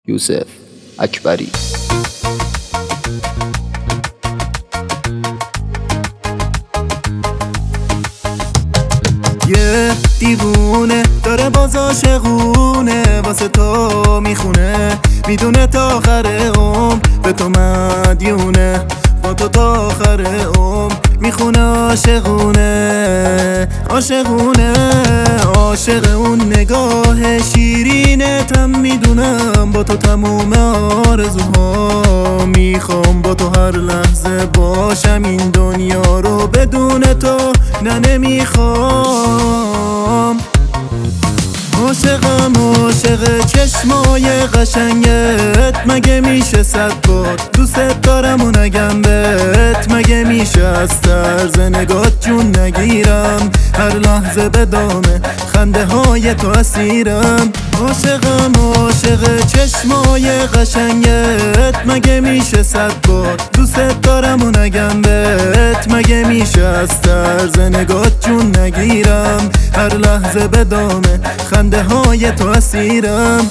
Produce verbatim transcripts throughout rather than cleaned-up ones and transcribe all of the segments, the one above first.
یوسف اکبری. یه دیوونه داره باز عاشقونه، واسه تو میخونه، میدونه تا آخر عمر به تو مدیونه، با تو تا آخر عمر میخونه عاشقونه عاشقونه. عاشق اون نگاه شیرینتم، میدونم با تو تموم آرزوها میخوام، با تو هر لحظه باشم، این دنیا رو بدون تو نه نمیخوام. عاشقم عاشق چشمای قشنگت، مگه میشه صد بار دوست دارم و نگم بهت، مگه میشه از طرز نگات جون نگیرم، هر لحظه به دامه خنده های تو اسیرم. عاشقم عاشق چشمای قشنگت، مگه میشه صد بار دوست دارم و نگم بهت، مگه میشه از طرز نگات جون نگیرم، هر لحظه به دامه خنده های تو اسیرم.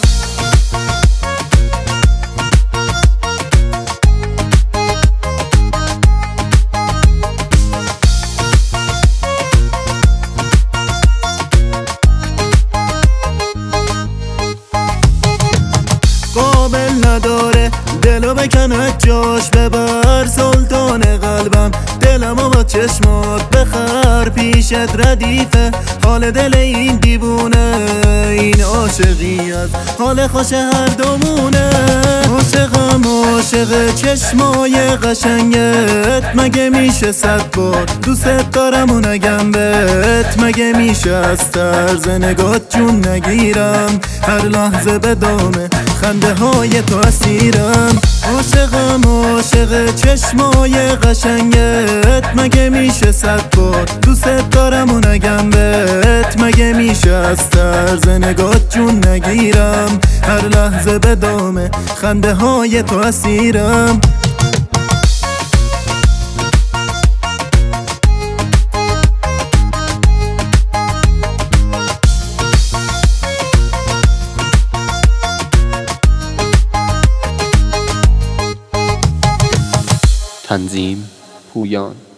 قابل نداره دلو بکنه جاش، ببر سلطان قلبم دلمو با چشمات بخر، پیشت ردیفه حال دل این دیوونه، این عاشقی از حال خوش هر دومونه. عاشقم عاشق چشمای قشنگت، مگه میشه صد بار دوست دارم و نگم بهت، مگه میشه از طرز نگات جون نگیرم، هر لحظه به دامه خنده های تو اسیرم. عاشقم عاشق چشمای قشنگت، مگه میشه صد بار دوست دارم و نگم بهت، مگه میشه از طرز نگات جون نگیرم، هر لحظه به دامه خنده های تو اسیرم. تنظیم پویان.